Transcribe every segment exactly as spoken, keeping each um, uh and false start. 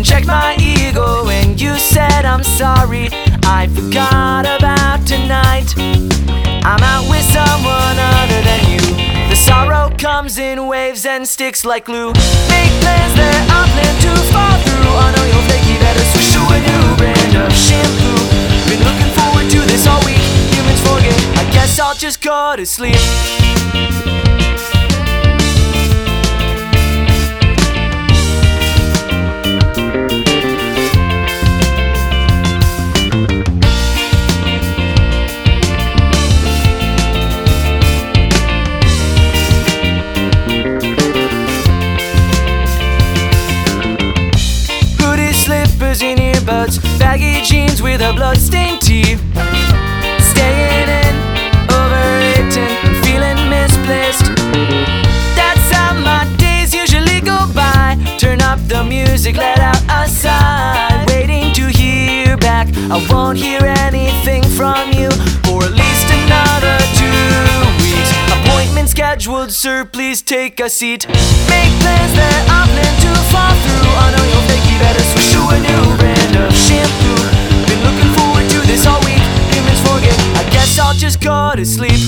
checked my ego when you said I'm sorry. I forgot about tonight. I'm out with someone other than you. The sorrow comes in waves and sticks like glue. Make plans that I plan to fall through. I know you're flaky, better switch to a new brand of shampoo. Been looking forward to this all week. Humans forget, I guess I'll just go to sleep. In earbuds, baggy jeans with a bloodstained tee. Staying in, overeating, feeling misplaced. That's how my days usually go by. Turn up the music, let out a sigh. Waiting to hear back, I won't hear anything from you for at least another two weeks. Appointment scheduled, sir, please take a seat. Make plans that I plan to fall through. I know you're fakey, better switch to a new brand of shampoo. Been looking forward to this all week. Humans forget, I guess I'll just go to sleep.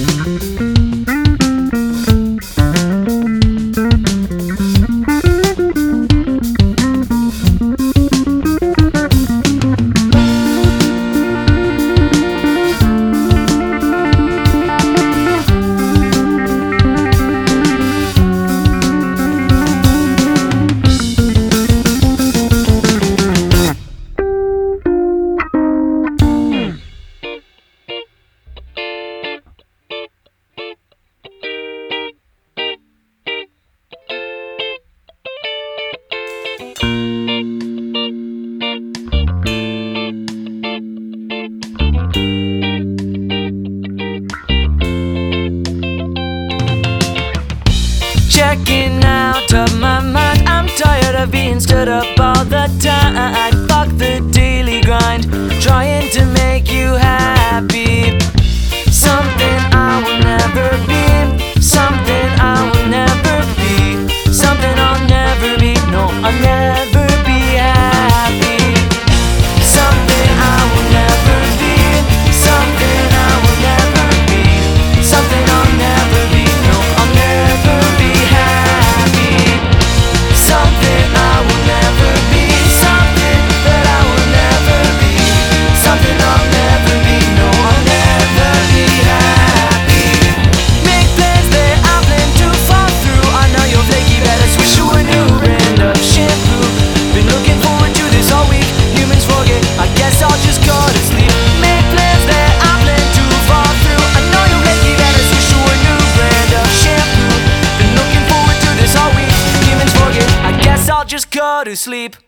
Checking out of my mind, I'm tired of being stood up all the time. Fuck the daily grind, trying to make you happy. Something I will never be, something I will never be, something I'll never be, no, I'll never be happy. Something I will never be, something I will never be, something I'll never be, no, I'll never be happy. Something I will never be, something that I will never be, something I'll never be, no, I'll never be happy. Make plans that I plan to fall through. I know you're flaky, better switch to a new brand of shampoo. Been looking forward to this all week. Humans forget, I guess I'll just go to sleep. Make plans that I plan to fall through. I know you're flaky, better switch to a new brand of shampoo. Been looking forward to this all week. Humans forget, I guess I'll just go to sleep.